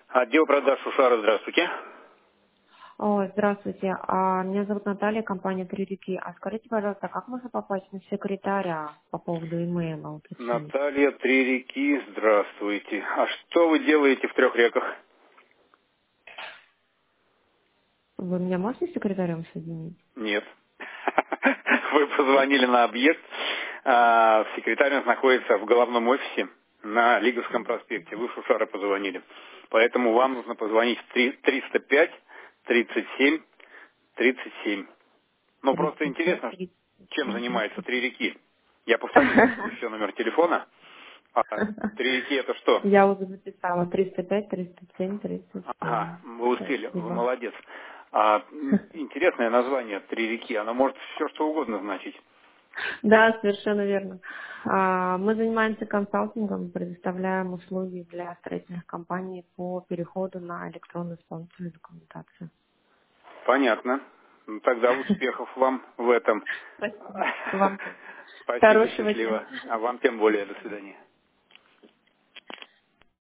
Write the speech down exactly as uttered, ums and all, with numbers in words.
Отдел продаж Шушара, здравствуйте. Ой, здравствуйте. А, меня зовут Наталья, компания «Три реки». А скажите, пожалуйста, как можно попасть на секретаря по поводу имейла уточнить? Наталья, Три реки, здравствуйте. А что вы делаете в Трех реках? Вы меня можете с секретарем соединить? Нет. Вы позвонили на объект. а, Секретарь у нас находится в головном офисе на Лиговском проспекте. Вы в Шушара позвонили. Поэтому вам нужно позвонить в три- триста пять тридцать семь тридцать семь. Ну, просто тридцать пять, интересно, тридцать чем семь, занимается тридцать Три реки. Я повторю еще номер телефона. А Три реки это что? Я уже записала. триста пять, тридцать семь, тридцать Ага, семь. вы успели, вы Спасибо. молодец. А, м, интересное название «Три реки», оно может все что угодно значить. Да, совершенно верно. А, Мы занимаемся консалтингом, предоставляем услуги для строительных компаний по переходу на электронную исполнительную документацию. Понятно. Ну, тогда успехов вам в этом. Спасибо. Вам тоже. Спасибо, Хорошего дня. счастливо. А вам тем более. До свидания.